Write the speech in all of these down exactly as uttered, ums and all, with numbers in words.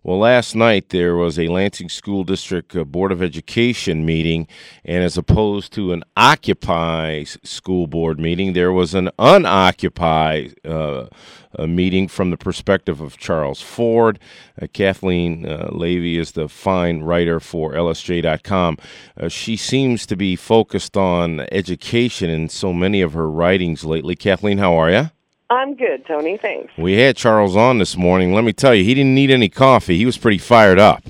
Well, last night there was a Lansing School District uh, Board of Education meeting, and as opposed to an Occupy s- school board meeting, there was an Unoccupy uh, a meeting from the perspective of Charles Ford. Uh, Kathleen uh, Levy is the fine writer for L S J dot com. Uh, she seems to be focused on education in so many of her writings lately. Kathleen, how are you? I'm good, Tony. Thanks. We had Charles on this morning. Let me tell you, he didn't need any coffee. He was pretty fired up.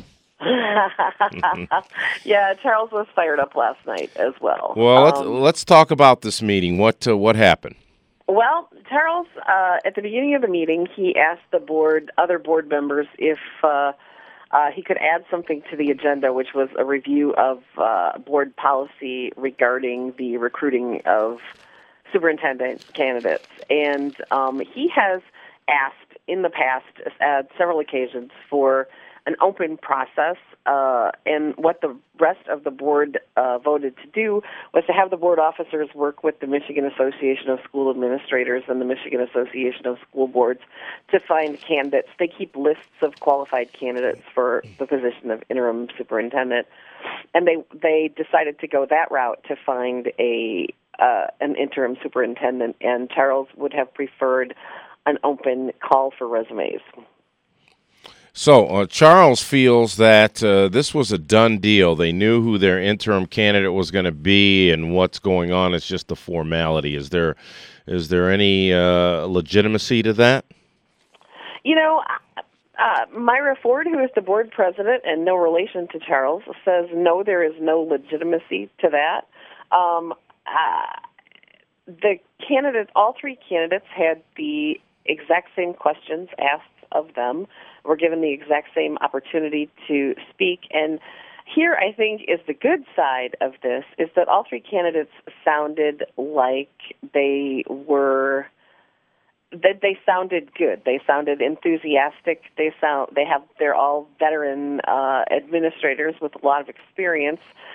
Yeah, Charles was fired up last night as well. Well, let's Um, let's talk about this meeting. What uh, what happened? well, Charles, uh, at the beginning of the meeting, he asked the board, other board members, if uh, uh, he could add something to the agenda, which was a review of uh, board policy regarding the recruiting of superintendent candidates. And um, he has asked in the past at several occasions for an open process, uh, and what the rest of the board uh, voted to do was to have the board officers work with the Michigan Association of School Administrators and the Michigan Association of School Boards to find candidates. They keep lists of qualified candidates for the position of interim superintendent, and they they decided to go that route to find a uh, an interim superintendent, and Charles would have preferred an open call for resumes. So uh, Charles feels that uh, this was a done deal. They knew who their interim candidate was going to be, and what's going on is just a formality. Is there is there any uh, legitimacy to that? You know, uh, Myra Ford, who is the board president and no relation to Charles, says no, there is no legitimacy to that. Um, uh, the candidates, all three candidates, had the exact same questions asked of them, were given the exact same opportunity to speak. And here, I think, is the good side of this, is that all three candidates sounded like they were, that they sounded good. They sounded enthusiastic. They sound, they have, they're all veteran uh, administrators with a lot of experience.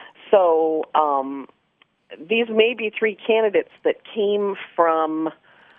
So um, these may be three candidates that came from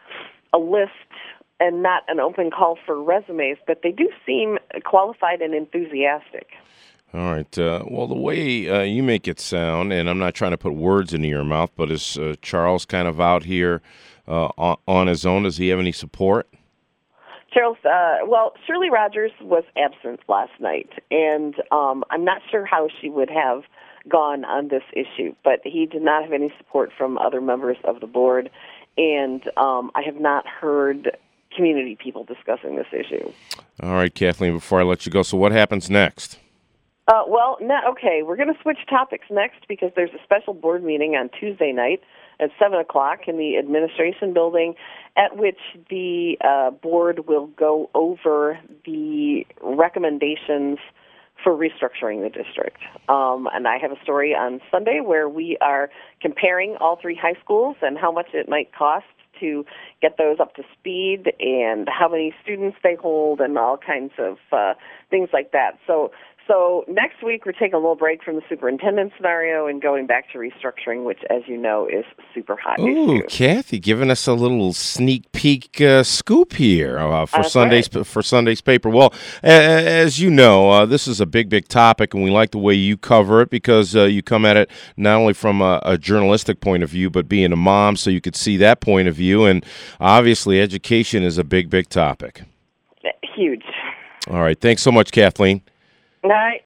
a list and not an open call for resumes, but they do seem qualified and enthusiastic. All right. Uh, well, the way uh, you make it sound, and I'm not trying to put words into your mouth, but is uh, Charles kind of out here uh, on, on his own? Does he have any support? Charles, uh, well, Shirley Rogers was absent last night, and um, I'm not sure how she would have gone on this issue, but he did not have any support from other members of the board, and um, I have not heard community people discussing this issue. All right, Kathleen, before I let you go, so what happens next? Uh, well, no, okay, we're going to switch topics next because there's a special board meeting on Tuesday night at seven o'clock in the administration building, at which the uh, board will go over the recommendations for restructuring the district. Um, and I have a story on Sunday where we are comparing all three high schools and how much it might cost to get those up to speed and how many students they hold and all kinds of uh, things like that. So so next week we're taking a little break from the superintendent scenario and going back to restructuring, which, as you know, is super hot Ooh, issue. Kathy, giving us a little sneak peek uh, scoop here uh, for That's Sunday's right. for Sunday's paper. Well, a- a- as you know, uh, this is a big, big topic, and we like the way you cover it because uh, you come at it not only from a, a journalistic point of view, but being a mom, so you could see that point of view. And obviously, education is a big, big topic. Huge. All right, thanks so much, Kathleen. All right.